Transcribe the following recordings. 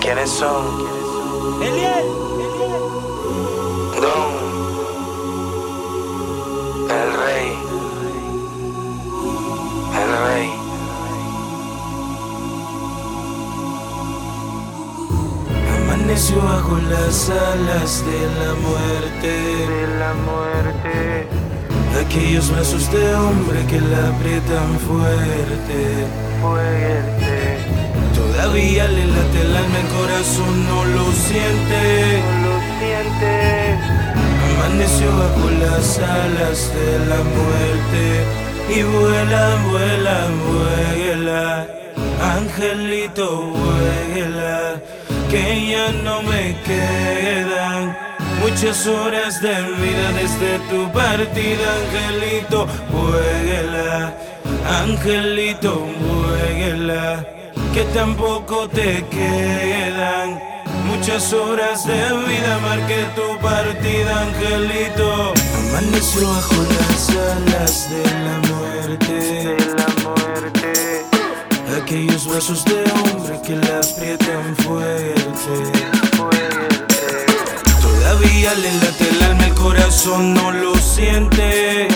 ¿Quiénes son? Eliel. Don, el rey, el rey. Amaneció bajo las alas de la muerte, aquellos brazos de hombre que la aprietan fuerte. Todavía le late el alma, el corazón no lo siente. Amaneció bajo las alas de la muerte y vuela, vuela, vuela, angelito, vuela, que ya no me quedan muchas horas de vida desde tu partida. Angelito, vuela, angelito, vuela, que tampoco te quedan muchas horas de vida. Marqué tu partida, angelito. Amaneció bajo las alas de la muerte, aquellos brazos de hombre que la aprietan fuerte. Todavía le late el alma, el corazón no lo siente.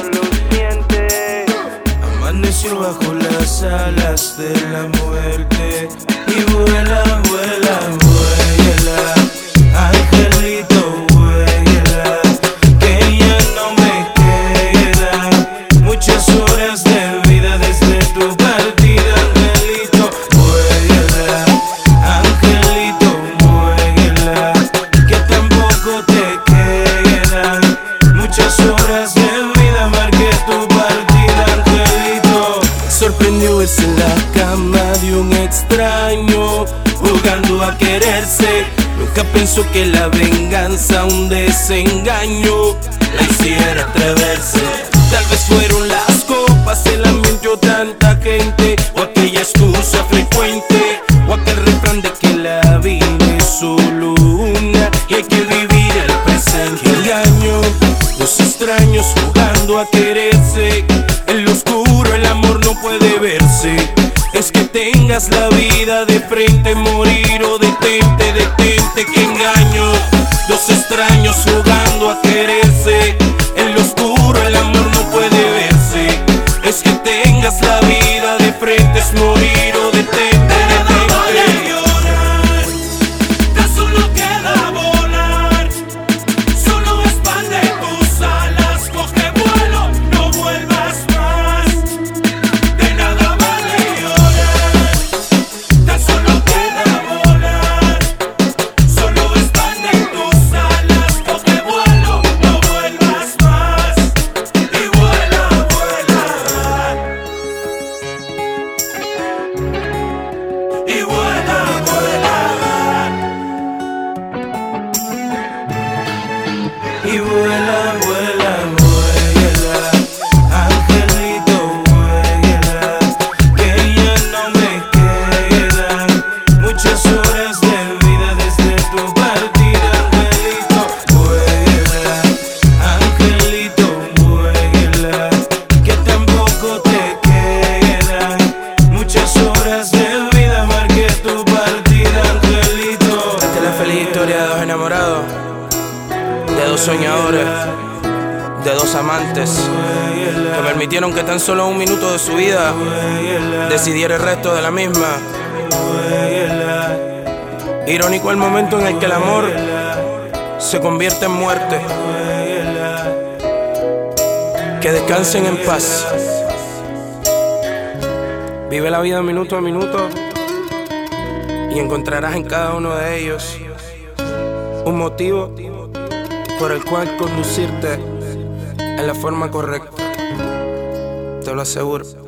Amaneció bajo las alas de la muerte y vuela, vuela, vuela, angelito, vuela, que ya no me quedan muchas horas de vida desde tu partida. Angelito, vuela, angelito, vuela, que tampoco te quedan muchas horas de vida. Marqué tu partida, angelito. Sorprendió verse en la cama de un extraño, jugando a quererse. Nunca pensó que la venganza, un desengaño, la hiciera atreverse. Tal vez fueron las copas, el ambiente o tanta gente, o aquella excusa frecuente, o aquel refrán de que la vida es solo una y hay que vivir el presente. Engaño, dos extraños jugando a quererse. En lo oscuro el amor no puede verse. Es que tengas la vida de frente, morir o detente, detente. Que engaño, dos extraños jugando a quererse. En lo oscuro el amor no puede verse. Es que tengas la vida de frente, es morir o detente, detente. Y vuela, vuela, vuela, angelito, vuela, que ya no me quedan muchas horas de vida desde tu partida. Angelito, vuela, angelito, vuela, que tampoco te quedan muchas horas de vida. Marqué tu partida, angelito. Esta es la feliz historia de dos enamorados, de dos soñadores, de dos amantes que permitieron que tan solo un minuto de su vida decidiera el resto de la misma. Irónico el momento en el que el amor se convierte en muerte. Que descansen en paz. Vive la vida minuto a minuto y encontrarás en cada uno de ellos un motivo por el cual conducirte en la forma correcta. Te lo aseguro.